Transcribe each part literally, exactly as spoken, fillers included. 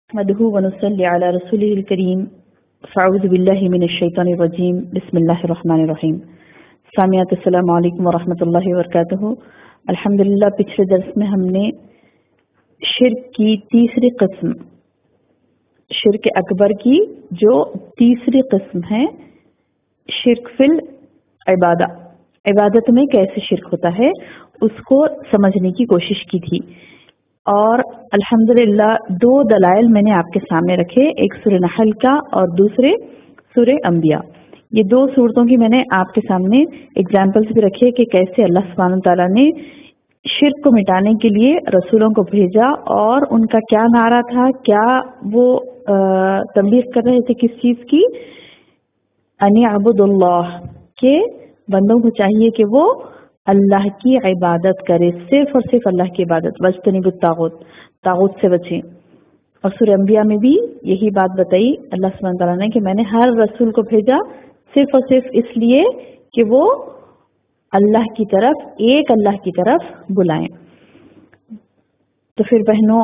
نحمده ونصلي على رسوله الكريم فاعوذ بالله من الشیطان الرجیم بسم اللہ الرحمن الرحیم. سامعات السلام علیکم ورحمۃ اللہ وبرکاتہ. الحمدللہ پچھلے درس میں ہم نے شرک کی تیسری قسم، شرک اکبر کی جو تیسری قسم ہے، شرک فی العبادہ، عبادت میں کیسے شرک ہوتا ہے اس کو سمجھنے کی کوشش کی تھی. اور الحمدللہ دو دلائل میں نے آپ کے سامنے رکھے، ایک سورہ نحل کا اور دوسرے سورہ انبیاء. یہ دو صورتوں کی میں نے آپ کے سامنے اگزامپلس بھی رکھے کہ کیسے اللہ سبحانہ تعالیٰ نے شرک کو مٹانے کے لیے رسولوں کو بھیجا اور ان کا کیا نعرہ تھا، کیا وہ تبلیغ کر رہے تھے، کس چیز کی، ان اعبدوا اللہ، کہ بندوں کو چاہیے کہ وہ اللہ کی عبادت کرے، صرف اور صرف اللہ کی عبادت، واجتنبوا الطاغوت، طاغوت سے بچیں. اور سورہ انبیاء میں بھی یہی بات بتائی اللہ سبحانہ تعالیٰ نے کہ میں نے ہر رسول کو بھیجا صرف اور صرف اس لیے کہ وہ اللہ کی طرف، ایک اللہ کی طرف بلائیں. تو پھر بہنوں،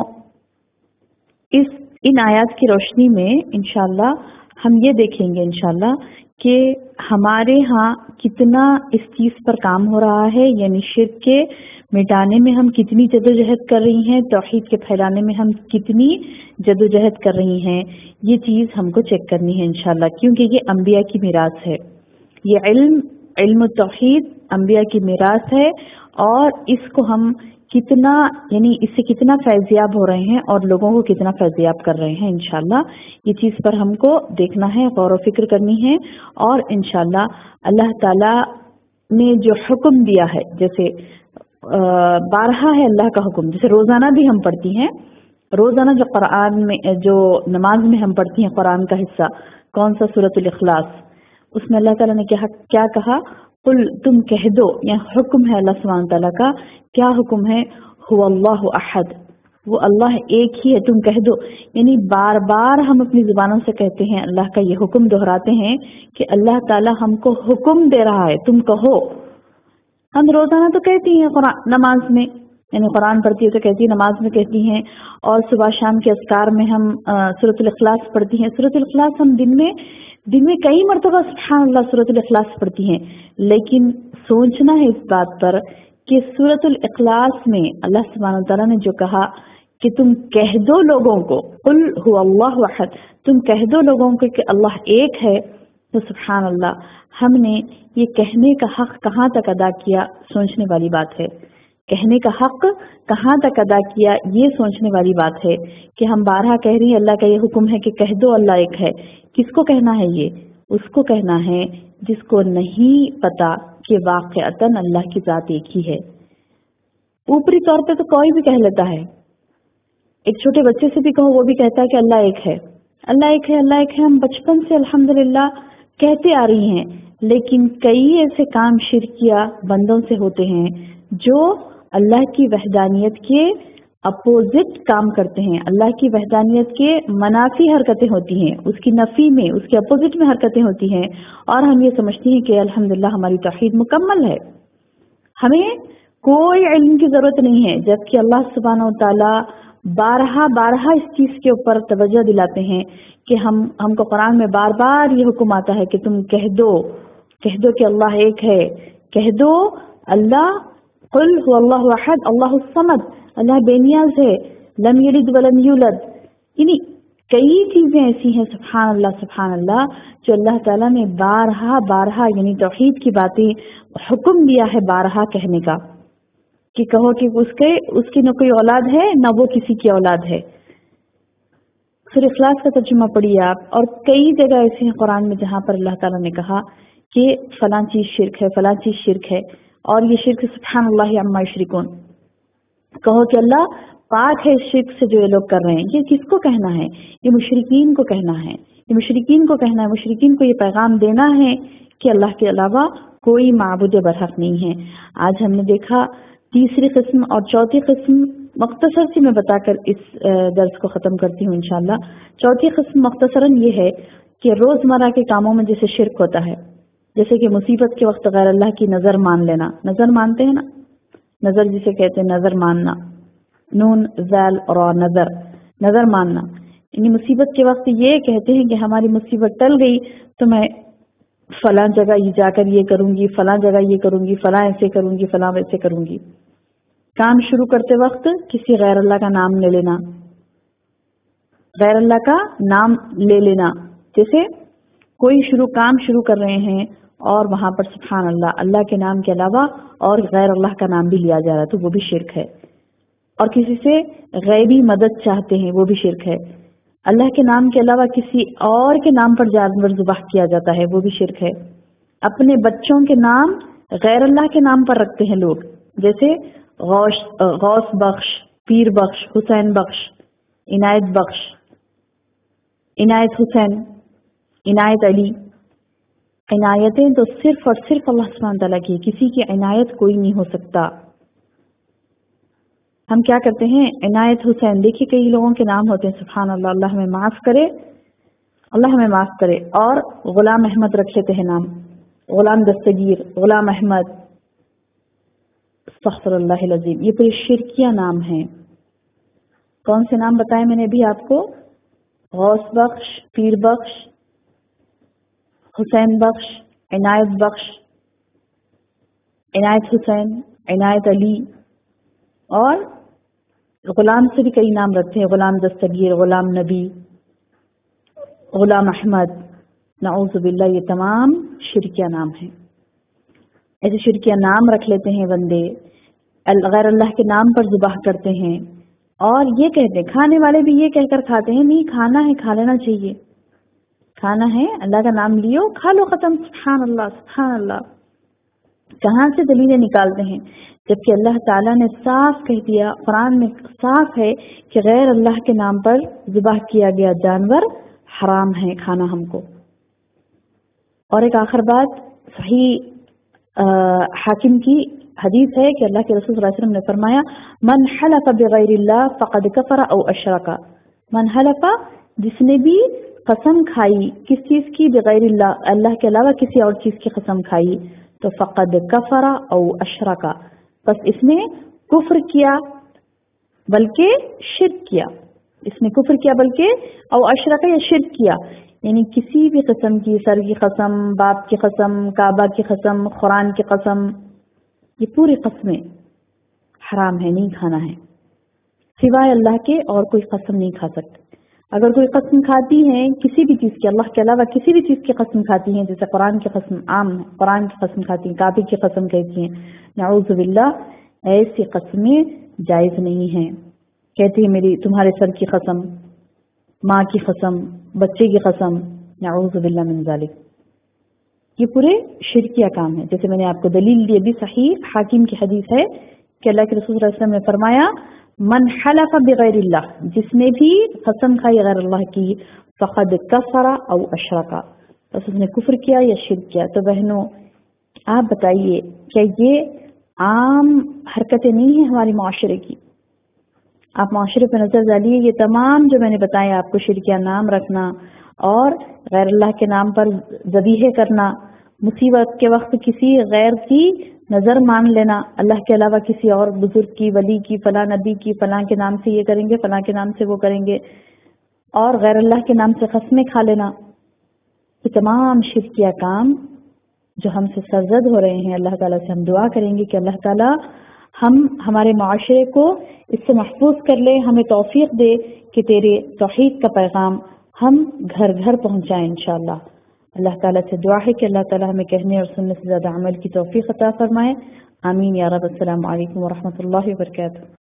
اس ان آیات کی روشنی میں انشاءاللہ ہم یہ دیکھیں گے انشاءاللہ کہ ہمارے ہاں کتنا اس چیز پر کام ہو رہا ہے، یعنی شرک کے مٹانے میں ہم کتنی جدوجہد کر رہی ہیں، توحید کے پھیلانے میں ہم کتنی جدوجہد کر رہی ہیں. یہ چیز ہم کو چیک کرنی ہے انشاءاللہ، کیونکہ یہ انبیاء کی میراث ہے. یہ علم علم التوحید انبیاء کی میراث ہے، اور اس کو ہم کتنا یعنی اس سے کتنا فیضیاب ہو رہے ہیں اور لوگوں کو کتنا فیضیاب کر رہے ہیں. انشاءاللہ یہ چیز پر ہم کو دیکھنا ہے، غور و فکر کرنی ہے. اور انشاءاللہ اللہ تعالی نے جو حکم دیا ہے، جیسے بارہا ہے اللہ کا حکم، جیسے روزانہ بھی ہم پڑھتی ہیں، روزانہ جو قرآن میں جو نماز میں ہم پڑھتی ہیں قرآن کا حصہ کون سا، سورۃ الاخلاص، اس میں اللہ تعالیٰ نے کیا کہا، قل، تم کہہ دو، یا حکم ہے اللہ سبحانہ تعالیٰ کا. کیا حکم ہے؟ هو اللہ احد، وہ اللہ ایک ہی ہے، تم کہہ دو. یعنی بار بار ہم اپنی زبانوں سے کہتے ہیں، اللہ کا یہ حکم دہراتے ہیں کہ اللہ تعالیٰ ہم کو حکم دے رہا ہے، تم کہو. ہم روزانہ تو کہتی ہیں قرآن نماز میں، یعنی قرآن پڑھتی ہے تو کہتی ہیں، نماز میں کہتی ہیں، اور صبح شام کے اذکار میں ہم سورۃ الاخلاص پڑھتی ہیں. سورۃ الاخلاص ہم دن میں دن میں کئی مرتبہ سبحان اللہ سورۃ الاخلاص پڑھتی ہیں. لیکن سوچنا ہے اس بات پر کہ سورۃ الاخلاص میں اللہ سبحانہ تعالیٰ نے جو کہا کہ تم کہہ دو لوگوں کو، قل هو اللہ احد، تم کہہ دو لوگوں کو کہ اللہ ایک ہے. تو سبحان اللہ، ہم نے یہ کہنے کا حق کہاں تک ادا کیا، سوچنے والی بات ہے. کہنے کا حق کہاں تک ادا کیا، یہ سوچنے والی بات ہے کہ ہم بارہا کہہ رہی ہیں اللہ کا یہ حکم ہے کہ کہہ دو اللہ ایک ہے. کس کو کہنا ہے؟ یہ اس کو کہنا ہے جس کو نہیں پتا کہ واقعتاً اللہ کی ذات ایک ہی ہے. اوپری طور پہ تو کوئی بھی کہہ لیتا ہے، ایک چھوٹے بچے سے بھی کہو وہ بھی کہتا ہے کہ اللہ ایک ہے، اللہ ایک ہے، اللہ ایک ہے. ہم بچپن سے الحمدللہ کہتے آ رہی ہیں، لیکن کئی ایسے کام شرکیہ بندوں سے ہوتے ہیں جو اللہ کی وحدانیت کے اپوزٹ کام کرتے ہیں، اللہ کی وحدانیت کے منافی حرکتیں ہوتی ہیں، اس کی نفی میں، اس کے اپوزٹ میں حرکتیں ہوتی ہیں، اور ہم یہ سمجھتی ہیں کہ الحمدللہ ہماری توحید مکمل ہے، ہمیں کوئی علم کی ضرورت نہیں ہے. جبکہ اللہ سبحانہ و تعالی بارہا بارہا اس چیز کے اوپر توجہ دلاتے ہیں کہ ہم ہم کو قرآن میں بار بار یہ حکم آتا ہے کہ تم کہہ دو کہہ دو کہ اللہ ایک ہے، کہہ دو اللہ، قل هو اللہ احد، اللہ الصمد، اللہ بے نیاز ہے، لم یلد ولم یولد. یعنی کئی چیزیں ایسی ہیں سبحان اللہ سبحان اللہ جو اللہ تعالیٰ نے بارہا بارہا یعنی توحید کی باتیں حکم دیا ہے بارہا کہنے کا، کہ کہو کہ اس کے اس کی نہ کوئی اولاد ہے نہ وہ کسی کی اولاد ہے. سورہ اخلاص کا ترجمہ پڑھیے آپ، اور کئی جگہ ایسے ہیں قرآن میں جہاں پر اللہ تعالیٰ نے کہا کہ فلاں چیز شرک ہے، فلاں چیز شرک ہے، اور یہ شرک سبحان اللہ عما یشرکون. کہو کہ اللہ پاک ہے اس شرک سے جو یہ لوگ کر رہے ہیں. یہ کس کو کہنا ہے؟ یہ مشرکین کو کہنا ہے، یہ مشرکین کو کہنا ہے، مشرکین کو یہ پیغام دینا ہے کہ اللہ کے علاوہ کوئی معبود برحق نہیں ہے. آج ہم نے دیکھا تیسری قسم اور چوتھی قسم مختصر سی میں بتا کر اس درس کو ختم کرتی ہوں انشاءاللہ. چوتھی قسم مختصراً یہ ہے کہ روزمرہ کے کاموں میں جیسے شرک ہوتا ہے، جیسے کہ مصیبت کے وقت غیر اللہ کی نظر مان لینا. نظر مانتے ہیں نا، نظر جسے کہتے ہیں، نظر ماننا، نون ذال اور نظر، نظر ماننا. یعنی مصیبت کے وقت یہ کہتے ہیں کہ ہماری مصیبت ٹل گئی تو میں فلاں جگہ یہ جا کر یہ کروں گی، فلاں جگہ یہ کروں گی، فلاں ایسے کروں گی، فلاں ویسے کروں گی۔ کام شروع کرتے وقت کسی غیر اللہ کا نام لے لینا، غیر اللہ کا نام لے لینا، جیسے کوئی شروع کام شروع کر رہے ہیں اور وہاں پر سبحان اللہ اللہ کے نام کے علاوہ اور غیر اللہ کا نام بھی لیا جا رہا ہے تو وہ بھی شرک ہے۔ اور کسی سے غیبی مدد چاہتے ہیں وہ بھی شرک ہے۔ اللہ کے نام کے علاوہ کسی اور کے نام پر جانور ذبح کیا جاتا ہے وہ بھی شرک ہے۔ اپنے بچوں کے نام غیر اللہ کے نام پر رکھتے ہیں لوگ، جیسے غوث غوث بخش، پیر بخش، حسین بخش، عنایت بخش، عنایت حسین، عنایت علی۔ عنایتیں تو صرف اور صرف اللہ سبحانہ تعالیٰ کی، کسی کی عنایت کوئی نہیں ہو سکتا۔ ہم کیا کرتے ہیں، عنایت حسین، دیکھیے کئی لوگوں کے نام ہوتے ہیں، سبحان اللہ، اللہ ہمیں معاف کرے، اللہ ہمیں معاف کرے۔ اور غلام احمد رکھ لیتے ہیں نام، غلام دستگیر، غلام احمد، استغفر اللہ العظیم، یہ پورے شرکیہ نام ہیں۔ کون سے نام بتائے میں نے ابھی آپ کو؟ غوث بخش، پیر بخش، حسین بخش، عنایت بخش، عنایت حسین، عنایت علی، اور غلام سے بھی کئی نام رکھتے ہیں، غلام دستگیر، غلام نبی، غلام احمد، نعوذ باللہ، یہ تمام شرکیہ نام ہیں۔ ایسے شرکیہ نام رکھ لیتے ہیں بندے، غیر اللہ کے نام پر ذبح کرتے ہیں، اور یہ کہتے ہیں، کھانے والے بھی یہ کہہ کر کھاتے ہیں، نہیں کھانا ہے کھا لینا چاہیے، کھانا ہے اللہ کا نام لیو کھا لو، ختم، سبحان اللہ سبحان اللہ۔ کہاں سے دلیلیں نکالتے ہیں، جبکہ اللہ تعالیٰ نے صاف کہہ دیا، قرآن میں صاف ہے کہ غیر اللہ کے نام پر ذبح کیا گیا جانور حرام ہے کھانا ہم کو۔ اور ایک آخر بات، صحیح حاکم کی حدیث ہے کہ اللہ کے رسول صلی اللہ علیہ وسلم نے فرمایا، من حلف بغیر اللہ فقد کفر او اشرک۔ من حلف، جس نے بھی قسم کھائی کس چیز کی، بغیر اللہ، اللہ کے علاوہ کسی اور چیز کی قسم کھائی، تو فقد کفر او اشرک، بس اس نے کفر کیا بلکہ شرک کیا، اس نے کفر کیا بلکہ او اشرک یا شرک کیا، یعنی کسی بھی قسم کی، سر کی قسم، باپ کی قسم، کعبہ کی قسم، قرآن کی قسم، یہ پوری قسمیں حرام ہے، نہیں کھانا ہے، سوائے اللہ کے اور کوئی قسم نہیں کھا سکتے۔ اگر کوئی قسم کھاتی ہیں کسی بھی چیز کی، اللہ کے علاوہ کسی بھی چیز کی قسم کھاتی ہیں، جیسے قرآن کی قسم، عام قرآن کی قسم کھاتی ہیں، کعبے کی قسم کہتی ہیں، نعوذ باللہ، ایسی قسمیں جائز نہیں ہیں۔ کہتی ہے میری تمہارے سر کی قسم، ماں کی قسم، بچے کی قسم، نعوذ باللہ من ذالک، یہ پورے شرکیہ کام ہے۔ جیسے میں نے آپ کو دلیل دی ابھی، صحیح حاکم کی حدیث ہے کہ اللہ کے رسول صلی اللہ علیہ وسلم نے فرمایا، من حلف بغیر اللہ، جس نے بھی قسم کھائی غیر اللہ کی، فقد کفر او اشرکا، بس اس نے کفر کیا یا شرک کیا۔ تو بہنوں آپ بتائیے، کیا یہ عام حرکتیں نہیں ہیں ہماری معاشرے کی؟ آپ معاشرے پہ نظر ڈالیے، یہ تمام جو میں نے بتائے آپ کو، شرکیہ نام رکھنا اور غیر اللہ کے نام پر ذبیحے کرنا، مصیبت کے وقت کسی غیر کی نظر مان لینا، اللہ کے علاوہ کسی اور بزرگ کی، ولی کی، فلاں نبی کی، فلاں کے نام سے یہ کریں گے، فلاں کے نام سے وہ کریں گے، اور غیر اللہ کے نام سے قسمیں کھا لینا، یہ تمام شرکیہ کام جو ہم سے سرزد ہو رہے ہیں، اللہ تعالیٰ سے ہم دعا کریں گے کہ اللہ تعالیٰ ہم ہمارے معاشرے کو اس سے محفوظ کر لے، ہمیں توفیق دے کہ تیرے توحید کا پیغام ہم گھر گھر پہنچائیں انشاءاللہ۔ اللہ تعالیٰ سے دعا ہے کہ اللہ تعالیٰ ہمیں کہنے اور سننے سے زیادہ عمل کی توفیق عطا فرمائے، آمین یا رب۔ السلام علیکم ورحمۃ اللہ وبرکاتہ۔